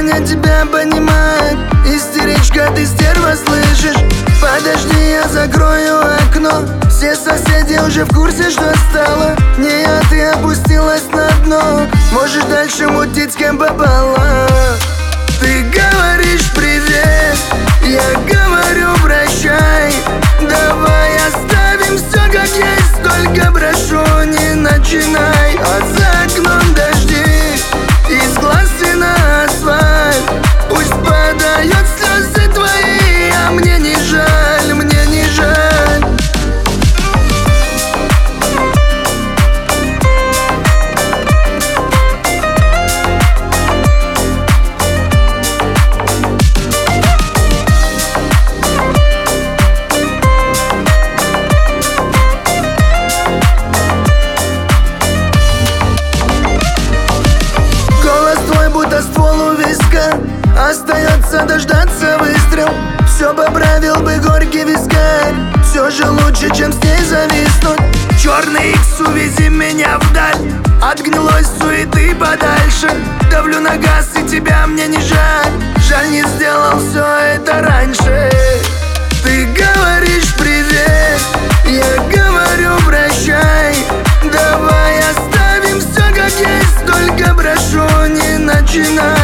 меня тебя понимает. Истеричка, ты стерва, слышишь? Подожди, я закрою окно. Все соседи уже в курсе, что стало. Не я, ты опустилась на дно. Можешь дальше мутить с кем попало. Ты говоришь привет, я говорю прощай. Давай оставим все как есть, только прошу, не начинай. А за окном дожди, из глаз на асфальт. Пусть падают слезы твои, а мне не жаль, мне не жаль. Будто ствол у виска, остается дождаться выстрел. Все поправил бы горький вискарь. Все же лучше, чем с ней зависнуть. Черный икс, увези меня вдаль, от гнилой суеты подальше. Давлю на газ, и тебя мне не жаль. Жаль, не сделал все это раньше. Ты говоришь привет, я говорю прощай. Давай оставим все как есть, только прошу, не начинай.